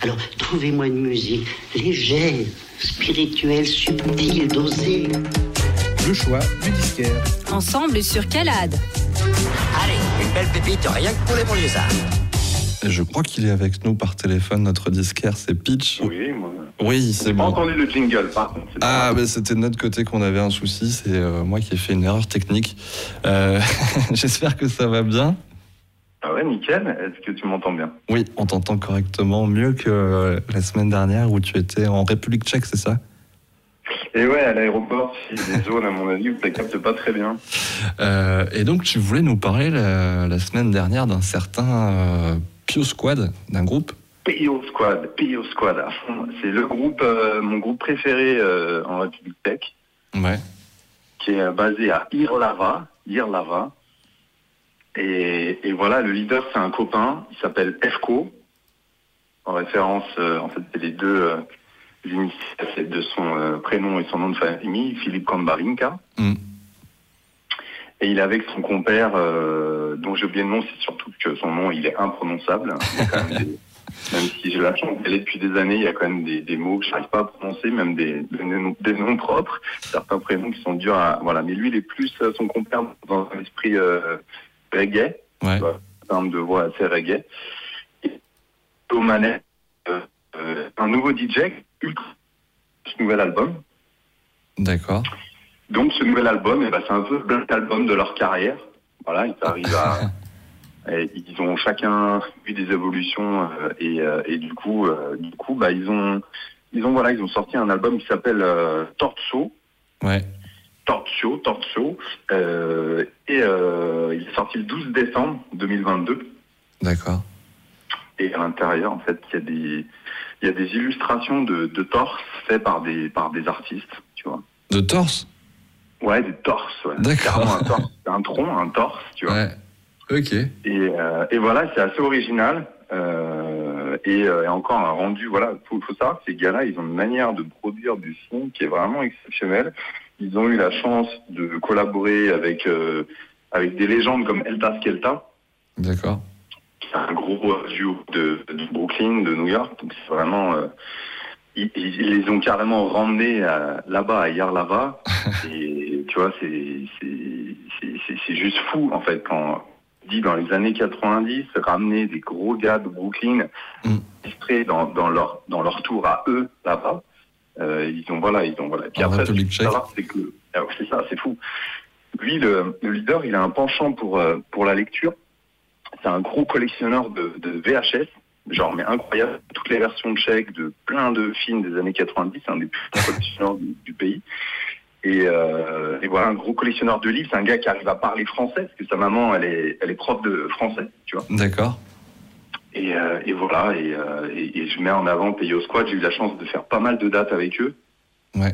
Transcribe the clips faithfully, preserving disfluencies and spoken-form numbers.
Alors, trouvez-moi une musique légère, spirituelle, subtile, dosée. Le choix du disquaire. Ensemble sur Calade. Allez, une belle pépite, rien que pour les banlieusards. Je crois qu'il est avec nous par téléphone, notre disquaire, c'est Pitch. Oui, moi. Oui, c'est J'ai bon. pas entendu le jingle, par contre. C'est Ah, pas... ben c'était de notre côté qu'on avait un souci, c'est euh, moi qui ai fait une erreur technique. Euh, j'espère que ça va bien. Ah ouais, nickel. Est-ce que tu m'entends bien? Oui, on t'entend correctement, mieux que euh, la semaine dernière où tu étais en République tchèque, c'est ça? Et ouais, à l'aéroport, il y a des zones, à mon avis, où ça capte pas très bien. Euh, et donc, tu voulais nous parler la, la semaine dernière d'un certain euh, Pio Squad, d'un groupe. Pio Squad, Pio Squad à fond. C'est le groupe, euh, mon groupe préféré euh, en République tchèque, Ouais. qui est basé à Irlava, Irlava. Et, et voilà, le leader, c'est un copain, il s'appelle Efko, en référence, euh, en fait, c'est les deux euh, initiales de son euh, prénom et son nom de famille, Philippe Kambarinka. Mm. Et il est avec son compère, euh, dont j'ai oublié le nom, c'est surtout que son nom, il est imprononçable. Il y a quand même des, même si j'ai la chance d'aller depuis des années, il y a quand même des, des mots que je n'arrive pas à prononcer, même des, des, noms, des noms propres, certains prénoms qui sont durs à... Voilà, mais lui, il est plus euh, son compère dans un esprit euh, reggae, Ouais. un terme de voix assez reggae. Et au manette, euh, euh, un nouveau D J, ultra, ce nouvel album. D'accord. Donc ce nouvel album, eh ben, c'est un peu le black album de leur carrière. Voilà, ils arrivent à... et ils ont chacun eu des évolutions euh, et, euh, et du coup, euh, du coup, bah ils ont, ils ont voilà, ils ont sorti un album qui s'appelle euh, Torso. Ouais. Torso, Torso. Euh, et euh, il est sorti le douze décembre deux mille vingt-deux. D'accord. Et à l'intérieur, en fait, il y a des, il y a des illustrations de, de torses faits par des, par des artistes, tu vois. De torse? Ouais, des torses, ouais. D'accord. Carrément un torse, un tronc, un torse, tu vois. Ouais. Ok. Et, euh, et voilà, c'est assez original. Euh, et, euh, et encore un rendu, voilà, faut, faut savoir que ces gars-là, ils ont une manière de produire du son qui est vraiment exceptionnelle. Ils ont eu la chance de collaborer avec, euh, avec des légendes comme Elta Skelta. D'accord. C'est un gros duo de, de Brooklyn, de New York. Donc c'est vraiment... Euh, ils, ils les ont carrément ramenés à, là-bas, à Yarlava. Et tu vois, c'est, c'est, c'est, c'est, c'est juste fou, en fait, quand... dit dans les années quatre-vingt-dix, ramener des gros gars de Brooklyn, illustrés mm. dans, dans, leur, dans leur tour à eux, là-bas. Euh, ils ont, voilà, ils ont, voilà. Puis en après, République tchèque. C'est, que, alors, c'est ça, c'est fou. Lui, le, le leader, il a un penchant pour, euh, pour la lecture. C'est un gros collectionneur de, de V H S, genre, mais incroyable. Toutes les versions tchèques de plein de films des années quatre-vingt-dix, c'est un des plus grands collectionneurs du, du pays. Et, euh, et voilà, un gros collectionneur de livres, c'est un gars qui arrive à parler français, parce que sa maman, elle est, elle est prof de français, tu vois. D'accord. Et, euh, et voilà, et, euh, et, et je mets en avant Pio Squad, j'ai eu la chance de faire pas mal de dates avec eux. Ouais.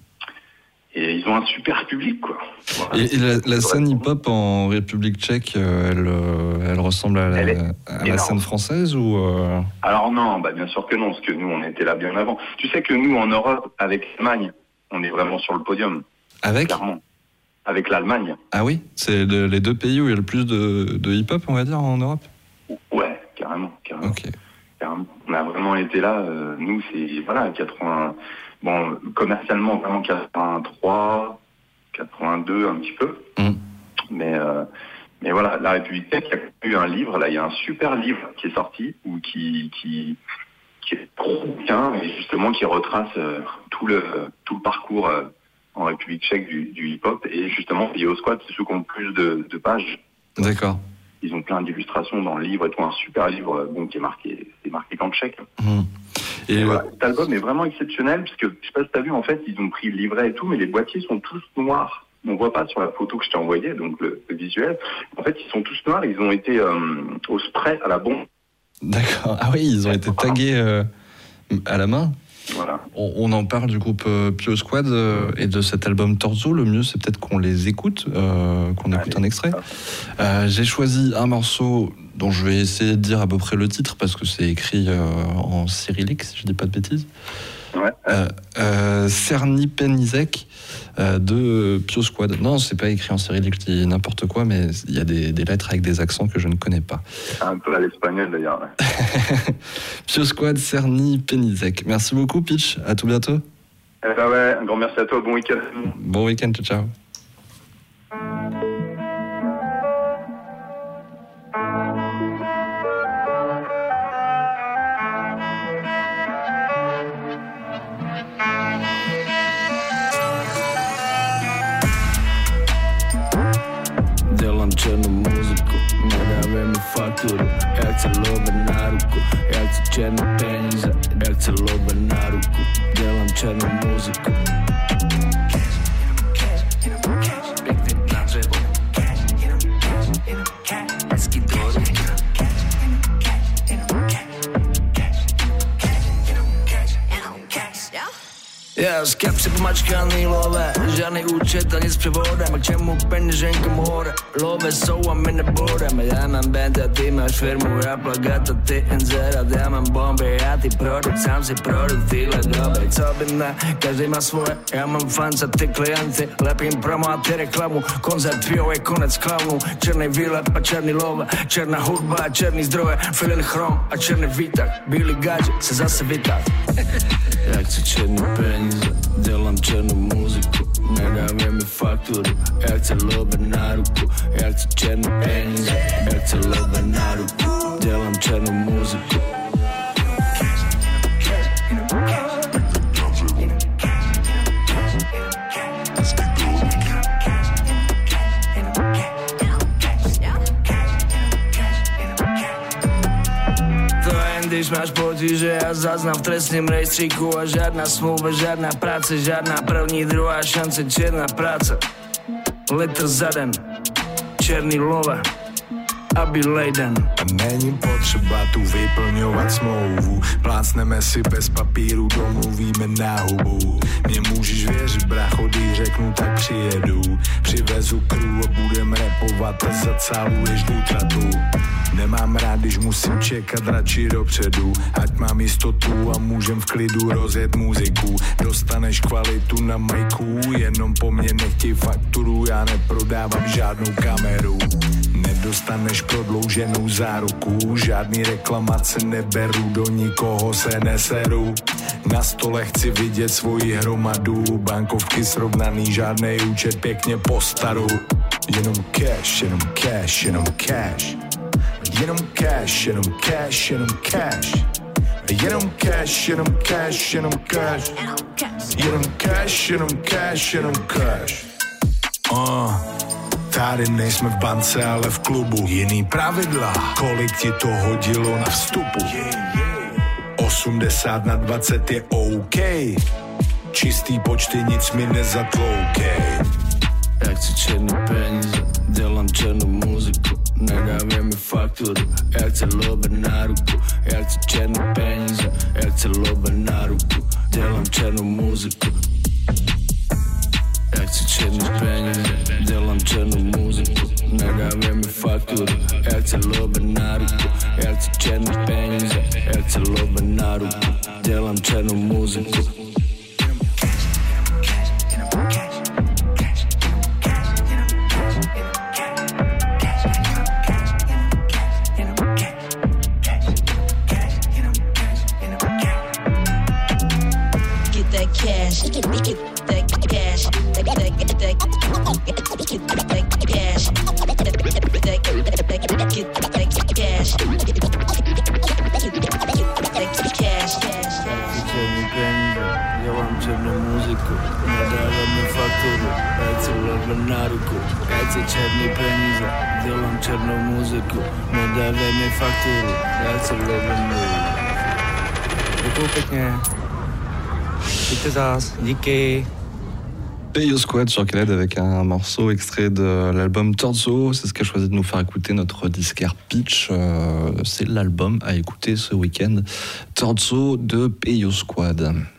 Et ils ont un super public, quoi. Voilà. Et, et la, la scène hip-hop en République tchèque, elle, elle ressemble à la, à la scène française ou euh... Alors non, bah bien sûr que non, parce que nous, on était là bien avant. Tu sais que nous, en Europe, avec l'Allemagne, on est vraiment sur le podium. Avec clairement. Avec l'Allemagne. Ah oui? C'est de, les deux pays où il y a le plus de, de hip-hop, on va dire, en Europe? Ouais, carrément. carrément. Ok. Carrément. On a vraiment été là. Euh, nous, c'est, voilà, quatre-vingts... Bon, commercialement, vraiment quatre-vingt-trois, quatre-vingt-deux, un petit peu. Mm. Mais, euh, mais voilà, la République tchèque, il y a eu un livre, là, il y a un super livre qui est sorti, ou qui... qui qui est gros bouquin, et justement qui retrace euh, tout le tout le parcours euh, en République tchèque du, du hip-hop, et justement Pio Squad, c'est ceux qui ont le plus de, de pages. D'accord. Ils ont plein d'illustrations dans le livre et tout, un super livre bon, qui est marqué, c'est marqué qu'en tchèque. Mmh. Et, et voilà, cet album est vraiment exceptionnel, parce que je sais pas si t'as vu, en fait, ils ont pris le livret et tout, mais les boîtiers sont tous noirs. On voit pas sur la photo que je t'ai envoyée, donc le, le visuel. En fait, ils sont tous noirs, ils ont été euh, au spray à la bombe. D'accord. Ah oui, ils ont été tagués euh, à la main. Voilà. On, on en parle du groupe euh, Pio Squad euh, et de cet album Torso. Le mieux, c'est peut-être qu'on les écoute, euh, qu'on écoute Allez, un extrait. Euh, j'ai choisi un morceau dont je vais essayer de dire à peu près le titre parce que c'est écrit euh, en cyrillique, si je dis pas de bêtises. Ouais. Euh, euh, Cerny Penizek euh, de Pio Squad. Non, c'est pas écrit en cyrillique, je dis n'importe quoi, mais il y a des, des lettres avec des accents que je ne connais pas. Un peu à l'espagnol d'ailleurs. Ouais. Pio Squad, Cerny Penizek. Merci beaucoup, Pitch. À tout bientôt. Eh ben ouais, un grand merci à toi. Bon week-end. Bon week-end, ciao, ciao. Černu muziku, ne dave mi fakturu, jak se lobe na ruku, jak se černe penjeze, jak se lobe na ruku, delam černu muziku. Já z kapsy pomačkaný love, žádný účet a nic převodem, a k čemu peněženka more, love jsou a my nebudeme, já mám band a ty máš firmu, já plagát a ty inzerát, já mám bomby a ty produkt, sám si produkt, tyhle doby, co by ne, každý má svoje, já mám fans a ty klienty, lepím promo a ty reklamu, koncert tvýho je konec klaunů, černý výlep a černý love, černá hudba a černý zdroje, filin chrom a černý výtah, bílý gadget se zase vytáh. Jak chci černý peníze, dělám černou muziku, nedávej mi fakturu, jak chci lobe na ruku, jak chci černý peníze, jak chci lobe na ruku, dělám černou muziku. Když máš potíže a záznam v trestním rejstříku a žádná smlouva, žádná práce, žádná první, druhá šance, černá práce. Litr za den, černý love, aby lejden. A není potřeba tu vyplňovat smlouvu, plácneme si bez papíru, domluvíme na hubu. Mně můžeš věřit, bracho, když řeknu, tak přijedu. Přivezu crew a budem rapovat a zacáluješ útratu. Nemám rád, když musím čekat radši dopředu, ať mám jistotu a můžem v klidu rozjet muziku. Dostaneš kvalitu na majku, jenom po mně nechtěj fakturu, já neprodávám žádnou kameru. Nedostaneš prodlouženou záruku, žádný reklamace neberu, do nikoho se neseru. Na stole chci vidět svoji hromadu, bankovky srovnaný, žádnej účet, pěkně po staru. Jenom cash, jenom cash, jenom cash. Jenom cash, jenom cash, jenom cash. Jenom cash, jenom cash, jenom cash. Jenom cash, jenom cash, jenom cash. Uh, tady nejsme v bance, ale v klubu. Jiný pravidla, kolik ti to hodilo na vstupu? osmdesát na dvacet je OK. Čistý počty, nic mi nezatloukej. Jak chci černý peníze, dělám černou muziku, nedávej mi fakturu, jak chci lobe na ruku, jak chci černý peníze, jak chci lobe na ruku, dělám černou muziku. Jak chci černý peníze, dělám černou muziku, nedávej mi fakturu, jak chci lobe na ruku, jak chci černý peníze, jak chci lobe na ruku, dělám černou muziku. Na ruku, jak chci černý peníze, dělám černou muziku, nedávej mi fakturu, jak chci lobe na ruku. Děkuju pěkně. Díky zás, díky. Pio Squad sur Caled avec un morceau extrait de l'album Torzo. C'est ce qu'a choisi de nous faire écouter notre disquaire Pitch. Euh, c'est l'album à écouter ce week-end. Torzo de Pio Squad.